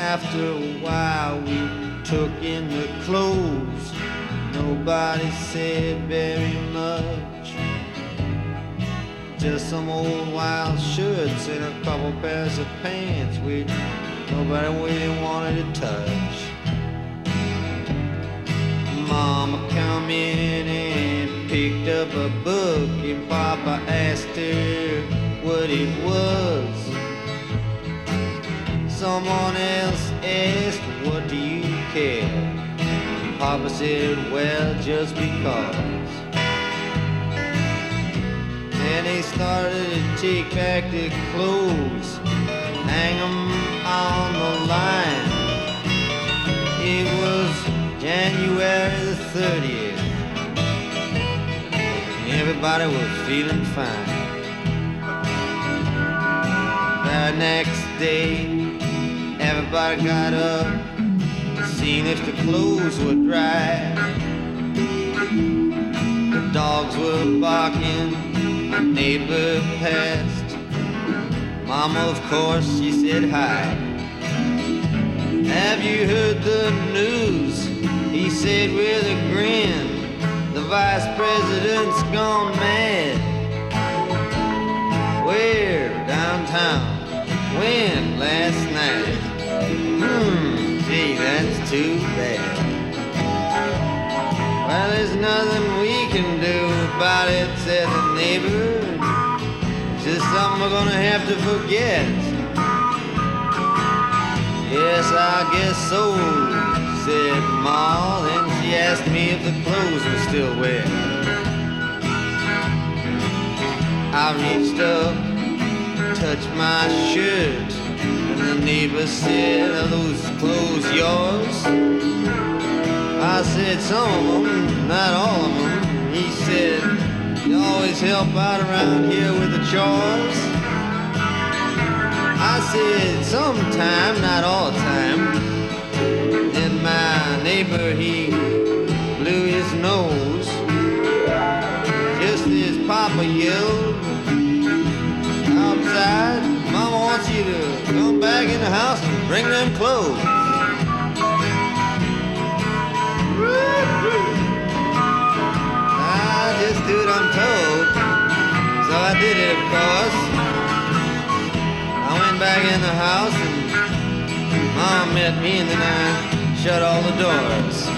After a while we took in the clothes. Nobody said very much. Just some old wild shirts and a couple pairs of pants which nobody really wanted to touch. Mama come in and picked up a book, and Papa asked her what it was. Someone else asked, what do you care? Papa said, well, just because. Then they started to take back their clothes, hang them on the line. It was January the 30th. Everybody was feeling fine. The next day, everybody got up, seen if the clothes were dry. The dogs were barking, a neighbor passed. Mama, of course, she said hi. Have you heard the news? He said with a grin, the vice president's gone mad. Where? Downtown. When? Last night. Gee, that's too bad. Well, there's nothing we can do about it, said the neighbor. It's just something we're gonna have to forget. Yes, I guess so, said Ma. Then she asked me if the clothes were still wet. I reached up, touched my shirt, and the neighbor said, are those clothes yours? I said, some of them, not all of them. He said, you always help out around here with the chores? I said, sometime, not all the time. Then my neighbor, he blew his nose, just as Papa yelled outside, Mama wants you to come back in the house and bring them clothes. I just do what I'm told, so I did it, of course. I went back in the house and Mom met me, and then I shut all the doors.